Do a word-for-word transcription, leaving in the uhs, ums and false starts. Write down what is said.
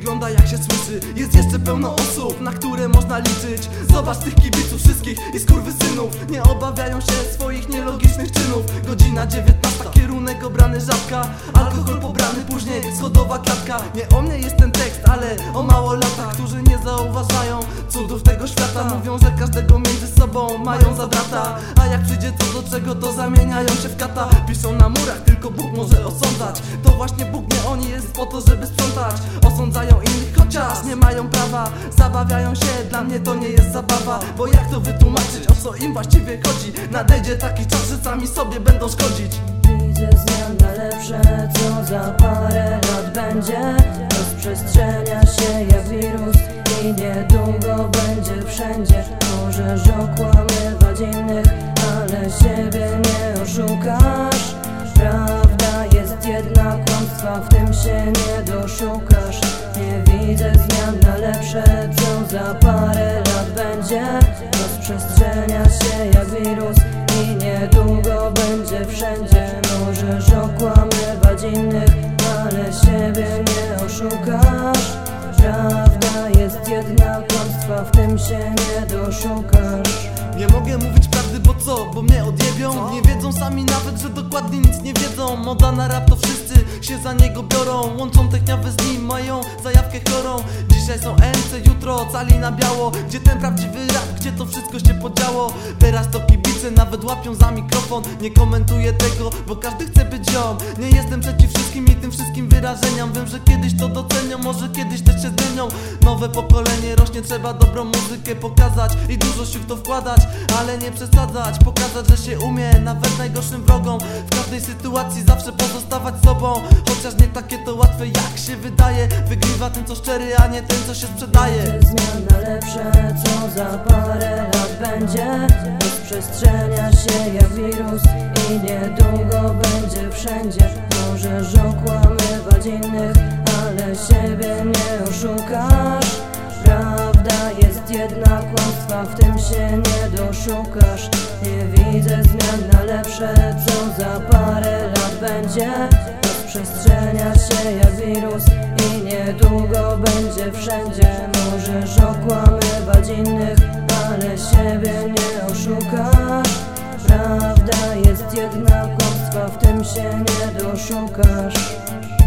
wygląda jak się słyszy. Jest jeszcze pełno osób, na które można liczyć. Zobacz tych kibiców wszystkich i skurwysynów. Nie obawiają się swoich nielogicznych czynów. Godzina dziewiętnasta, kierunek obrany żabka. Alkohol pobrany, później schodowa klatka. Nie o mnie jest ten tekst, ale o małolatach, którzy nie zauważają cudów tego świata. Mówią, że każdego między sobą mają za brata, a jak przyjdzie co do czego, to zamieniają się w kata. Piszą na murach, tylko Bóg może osądzać. To właśnie Bóg, nie oni jest po to, żeby sprzątać. Osądzają innych, chociaż nie mają prawa. Zabawiają się, dla mnie to nie jest zabawa. Bo jak to wytłumaczyć, o co im właściwie chodzi? Nadejdzie taki czas, że sami sobie będą szkodzić. Widzę zmian na lepsze, co za parę lat będzie. Rozprzestrzenia się jak wirus i niedługo będzie wszędzie. Możesz okłamywać innych, ale siebie nie oszukasz. Prawda jest jedna, kłamstwa w tym się nie doszukasz. Nie widzę zmian na lepsze, co za parę lat będzie. Rozprzestrzenia się jak wirus i niedługo będzie wszędzie. Możesz okłamywać innych, ale siebie nie oszukasz. Prawda jest jedna, kłamstwa w tym się nie doszukasz. Nie mogę mówić prawdy, bo co? Bo mnie odjebią? Nie wiedzą sami nawet, że dokładnie nic nie wiedzą. Moda na rap to wszyscy się za niego biorą. Łączą techniawy z nim, mają zajawkę chorą. Dzisiaj są N C, jutro cali na biało. Gdzie ten prawdziwy rap, gdzie to wszystko się podziało? Teraz to kibice nawet łapią za mikrofon. Nie komentuję tego, bo każdy chce być ziom. Nie jestem przeciw wszystkim i tym wszystkim wyrażeniom. Wiem, że kiedyś to docenią, może kiedyś też się zmienią. Nowe pokolenie rośnie, trzeba dobrą muzykę pokazać i dużo sił w to wkładać, ale nie przesadzać. Pokazać, że się umie, nawet najgorszym wrogom. W każdej sytuacji zawsze pozostawać sobą. Chociaż nie takie to łatwe, jak się wydaje. Wygrywa ten, co szczery, a nie ten, co się sprzedaje. Zmian na lepsze, co za parę lat będzie. Rozprzestrzenia się jak wirus i niedługo będzie wszędzie. Możesz okłamywać innych, ale siebie nie oszukasz. Prawda jest jedna, kłamstwa w tym się nie doszukasz. Nie widzę zmian na lepsze, co za parę lat będzie. Rozprzestrzenia się jak wirus i niedługo będzie wszędzie. Możesz okłamywać innych, ale siebie nie oszukasz. Prawda jest jedna, kłamstwa w tym się nie doszukasz.